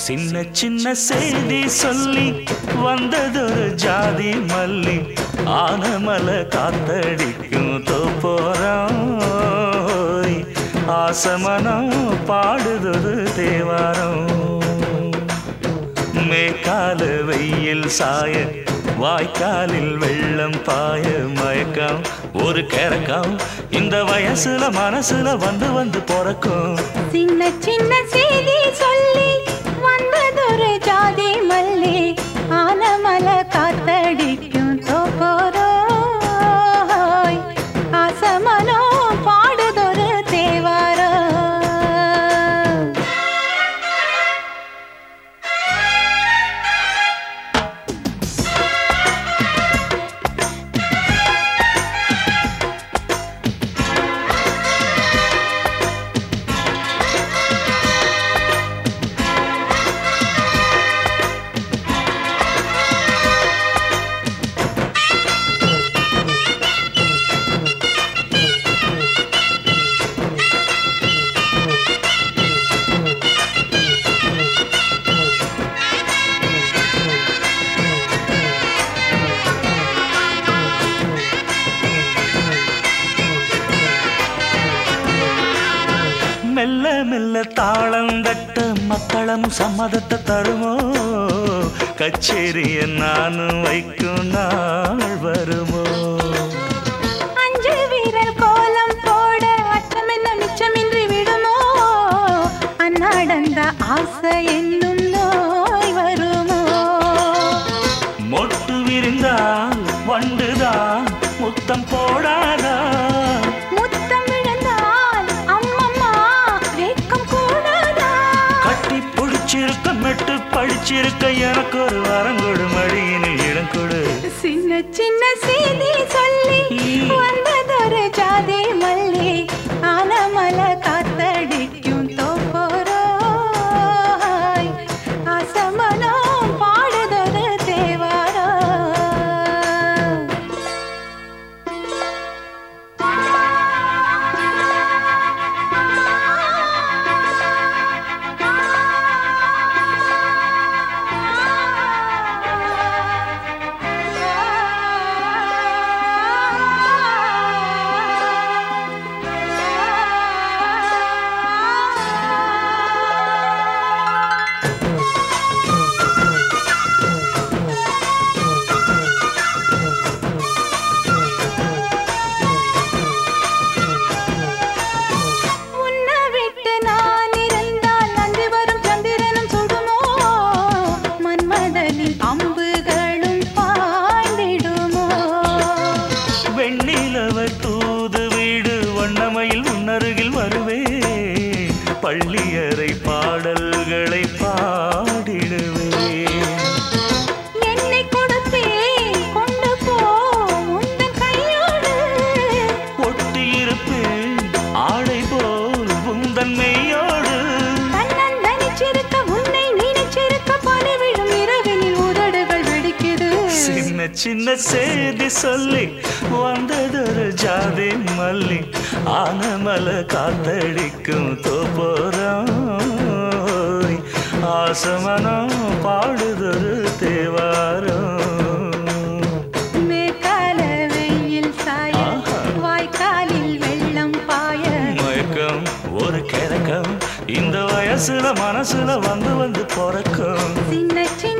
சின்ன சின்ன செய்தி சொல்லி வந்ததொரு ஜாதி மல்லி ஆனமல காத்தடிக்கும் தோப்போரம் ஆசமனம் பாடுதொரு தேவாரம் மேற்கால வெயில் சாய வாய்க்காலில் வெள்ளம் பாய மயக்கம் ஒரு கிறக்கம் இந்த வயசுல மனசுல வந்து வந்து பிறக்கும் சின்ன சின்ன செய்தி சொல்லி வந்ததொரு ஜாதி மல்லி ஆனமல காத்தடிக்கும் தோப்போரோய் ஆசமனோ பாடுதொரு தேவாரோ மெல்ல மெல்ல தாளம் தட்ட மக்களும் சம்மதத்தை தருமோ கச்சேரிய நானும் வைக்கும் நாள் வருமோ அஞ்சு வீரர் கோலம் போட அச்சம் என்ன மிச்சமின்றி விடுமோ அந்நாடந்த ஆசை என்னும் நோய் வருமோ மொட்டு விரிந்தால் வண்டுதான் முத்தம் போடாதா முத்தம் விழுந்தால் அம்மம்மா வேக்கம் கூடாதா கட்டி பிடிச்சிருக்க மெட்டு படிச்சிருக்க எனக்கு ஒரு வரங்கொடு மடியினில் இடம் கொடு சின்ன சின்ன செய்தி சொல்லி வந்ததொரு ஜாதி மல்லி ஆனமல காத்தடிக்கும் தோப்போரோய் ஆசமனோ பாடுதொரு தேவாரோ அம்புகளும் பாய்ந்திடுமோ வெண்ணிலவர் தூது வீடு வண்ணமையில் உன்னருகில் வருவே பள்ளியறை பாடல்களை பாடிடுவே என்னை கொடுத்தேன் கொண்டு போ உந்தன் கையோடு ஒட்டியிருப்பேன் ஆடை போல் உந்தன் மெய்யோடு தன்னந்தனிச்சிருக்க உன்னை நினைச்சிருக்க பணிவிடும் இரவினில் உதடுகள் வெடிக்குது சின்ன சின்ன செய்தி சொல்லி வந்ததொரு ஜாதி மல்லி ஆனமல காத்தடிக்கும் தோப்போரம் ஆசமனம் பாடுதொரு தேவாரம் மேற்கால வெயில் சாய வாய்க்காலில் வெள்ளம் பாய மயக்கம் ஒரு கிறக்கம் இந்த வயசுல மனசுல வந்து வந்து பிறக்கும் சின்ன சின்ன